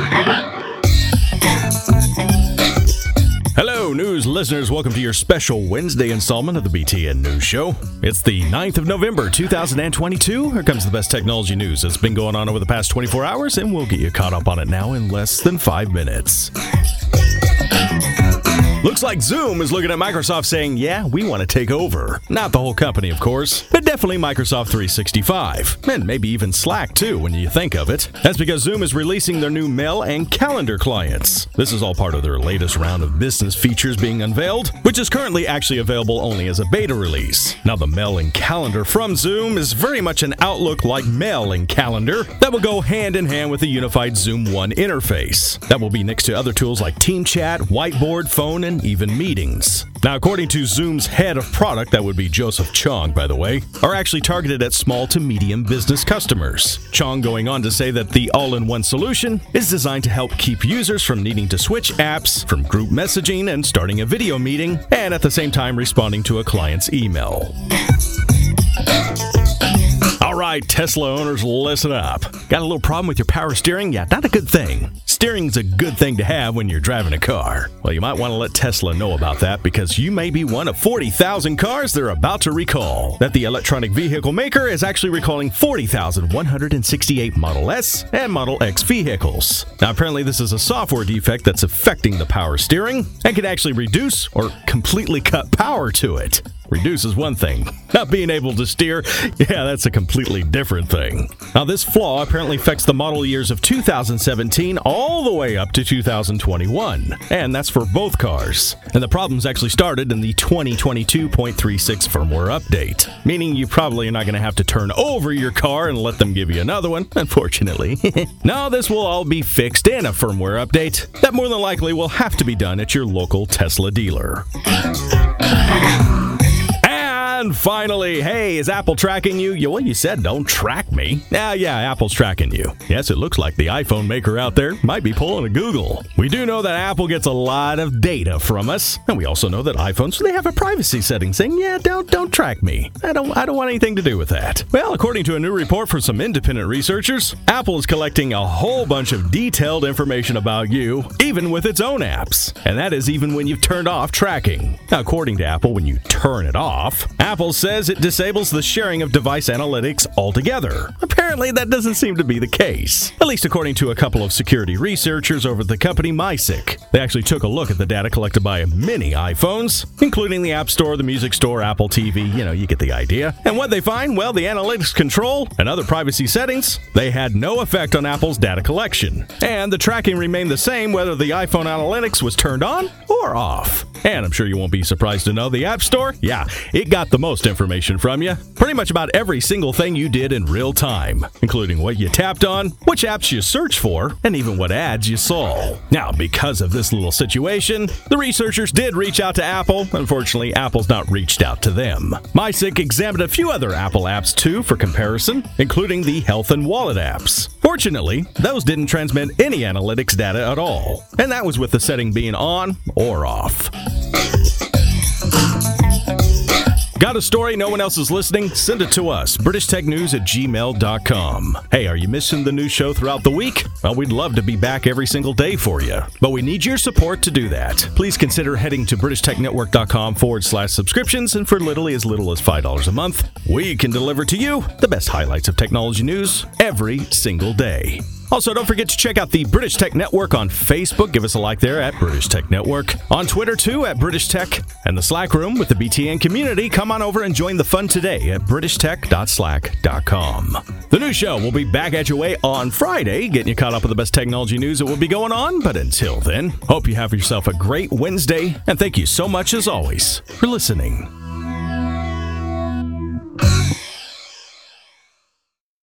Hello, news listeners. Welcome to your special Wednesday installment of the BTN News Show. It's the 9th of November, 2022. Here comes the best technology news that's been going on over the past 24 hours, and we'll get you caught up on it now in less than 5 minutes. Looks like Zoom is looking at Microsoft saying, yeah, we want to take over. Not the whole company, of course, but definitely Microsoft 365. And maybe even Slack, too, when you think of it. That's because Zoom is releasing their new mail and calendar clients. This is all part of their latest round of business features being unveiled, which is currently actually available only as a beta release. Now, the mail and calendar from Zoom is very much an Outlook-like mail and calendar that will go hand in hand with the unified Zoom One interface. That will be next to other tools like Team Chat, Whiteboard, Phone, and even meetings. Now, according to Zoom's head of product, that would be Joseph Chong, by the way, are actually targeted at small to medium business customers. Chong going on to say that the all-in-one solution is designed to help keep users from needing to switch apps, from group messaging and starting a video meeting, and at the same time responding to a client's email. All right, Tesla owners, listen up. Got a little problem with your power steering? Yeah, not a good thing. Steering's a good thing to have when you're driving a car. Well, you might want to let Tesla know about that because you may be one of 40,000 cars they're about to recall. That the electronic vehicle maker is actually recalling 40,168 Model S and Model X vehicles. Now, apparently this is a software defect that's affecting the power steering and can actually reduce or completely cut power to it. Reduce is one thing. Not being able to steer, yeah, that's a completely different thing. Now, this flaw apparently affects the model years of 2017 all the way up to 2021. And that's for both cars. And the problems actually started in the 2022.36 firmware update. Meaning you probably are not going to have to turn over your car and let them give you another one, unfortunately. No, this will all be fixed in a firmware update that more than likely will have to be done at your local Tesla dealer. And finally, hey, is Apple tracking you? Well, you said don't track me. Yeah, Apple's tracking you. Yes, it looks like the iPhone maker out there might be pulling a Google. We do know that Apple gets a lot of data from us, and we also know that iPhones, they have a privacy setting saying, yeah, don't track me. I don't want anything to do with that. Well, according to a new report from some independent researchers, Apple is collecting a whole bunch of detailed information about you, even with its own apps. And that is even when you've turned off tracking. Now, according to Apple, when you turn it off, Apple says it disables the sharing of device analytics altogether. Apparently, that doesn't seem to be the case, at least according to a couple of security researchers over at the company MySic. They actually took a look at the data collected by many iPhones, including the App Store, the Music Store, Apple TV, you get the idea. And what they find? Well, the analytics control and other privacy settings, they had no effect on Apple's data collection. And the tracking remained the same whether the iPhone analytics was turned on or off. And I'm sure you won't be surprised to know the App Store, yeah, it got the most information from you. Pretty much about every single thing you did in real time, including what you tapped on, which apps you searched for, and even what ads you saw. Now, because of this little situation, the researchers did reach out to Apple. Unfortunately, Apple's not reached out to them. MySic examined a few other Apple apps too for comparison, including the Health and Wallet apps. Fortunately, those didn't transmit any analytics data at all, and that was with the setting being on or off. Got a story no one else is listening? Send it to us, BritishTechNews@gmail.com. Hey, are you missing the news show throughout the week? Well, we'd love to be back every single day for you, but we need your support to do that. Please consider heading to BritishTechNetwork.com/subscriptions, and for literally as little as $5 a month, we can deliver to you the best highlights of technology news every single day. Also, don't forget to check out the British Tech Network on Facebook. Give us a like there at British Tech Network. On Twitter, too, at British Tech. And the Slack room with the BTN community. Come on over and join the fun today at BritishTech.slack.com. The new show will be back at your way on Friday, getting you caught up with the best technology news that will be going on. But until then, hope you have yourself a great Wednesday. And thank you so much, as always, for listening.